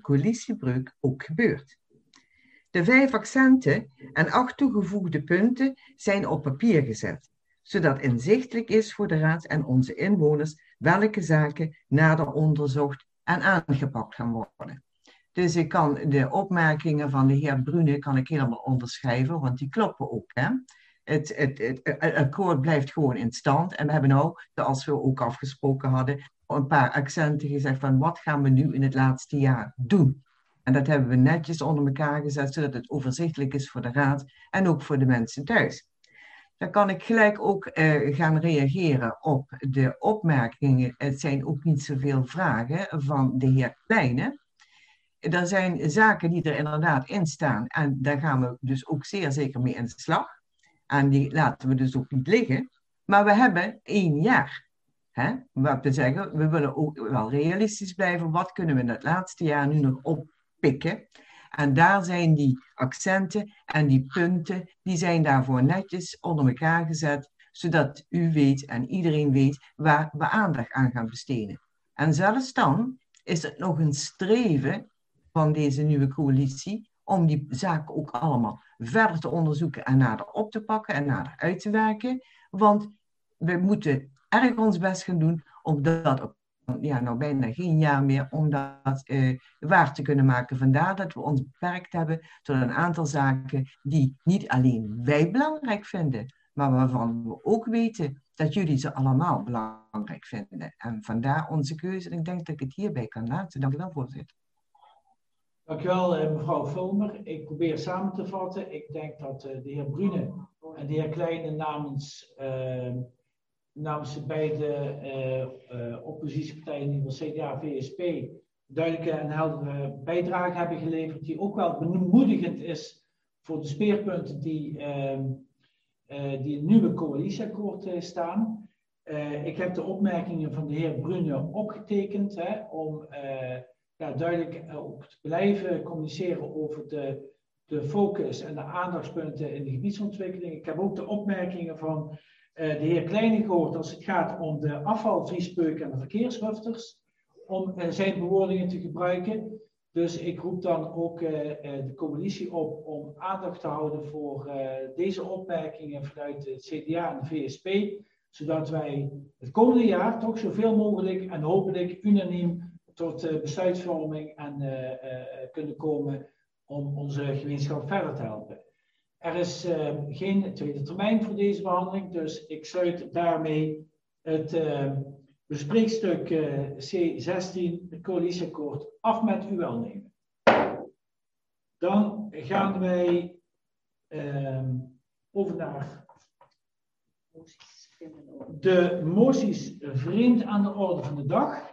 coalitiebreuk ook gebeurt. De 5 accenten en 8 toegevoegde punten zijn op papier gezet, zodat inzichtelijk is voor de Raad en onze inwoners welke zaken nader onderzocht en aangepakt gaan worden. Dus ik kan de opmerkingen van de heer Brune helemaal onderschrijven, want die kloppen ook. Hè? Het akkoord blijft gewoon in stand. En we hebben nou, zoals we ook afgesproken hadden, een paar accenten gezegd van wat gaan we nu in het laatste jaar doen. En dat hebben we netjes onder elkaar gezet, zodat het overzichtelijk is voor de Raad en ook voor de mensen thuis. Dan kan ik gelijk ook gaan reageren op de opmerkingen. Het zijn ook niet zoveel vragen van de heer Kleine. Er zijn zaken die er inderdaad in staan en daar gaan we dus ook zeer zeker mee aan de slag. En die laten we dus ook niet liggen. Maar we hebben 1 jaar. Hè? Wat we zeggen, we willen ook wel realistisch blijven. Wat kunnen we in het laatste jaar nu nog oppikken? En daar zijn die accenten en die punten, die zijn daarvoor netjes onder elkaar gezet, zodat u weet en iedereen weet waar we aandacht aan gaan besteden. En zelfs dan is het nog een streven van deze nieuwe coalitie om die zaken ook allemaal verder te onderzoeken en nader op te pakken en nader uit te werken. Want we moeten erg ons best gaan doen om dat op nou bijna geen jaar meer om dat waar te kunnen maken. Vandaar dat we ons beperkt hebben tot een aantal zaken die niet alleen wij belangrijk vinden, maar waarvan we ook weten dat jullie ze allemaal belangrijk vinden. En vandaar onze keuze. En ik denk dat ik het hierbij kan laten. Dank u wel, voorzitter. Dank u wel, mevrouw Vulmer. Ik probeer samen te vatten. Ik denk dat de heer Brune en de heer Kleine namens de beide oppositiepartijen, CDA, VSP, duidelijke en heldere bijdrage hebben geleverd, die ook wel bemoedigend is voor de speerpunten die in het nieuwe coalitieakkoord staan. Ik heb de opmerkingen van de heer Brune opgetekend om duidelijk ook te blijven communiceren over de focus en de aandachtspunten in de gebiedsontwikkeling. Ik heb ook de opmerkingen van de heer Kleine gehoord als het gaat om de afvalvriespeuken en de verkeershufters, om zijn bewoordingen te gebruiken. Dus ik roep dan ook de coalitie op om aandacht te houden voor deze opmerkingen vanuit het CDA en de VSP, zodat wij het komende jaar toch zoveel mogelijk en hopelijk unaniem tot besluitvorming en kunnen komen om onze gemeenschap verder te helpen. Er is geen tweede termijn voor deze behandeling, dus ik sluit daarmee het bespreekstuk C16, het coalitieakkoord, af met uw welnemen. Dan gaan wij over naar de moties vreemd aan de orde van de dag.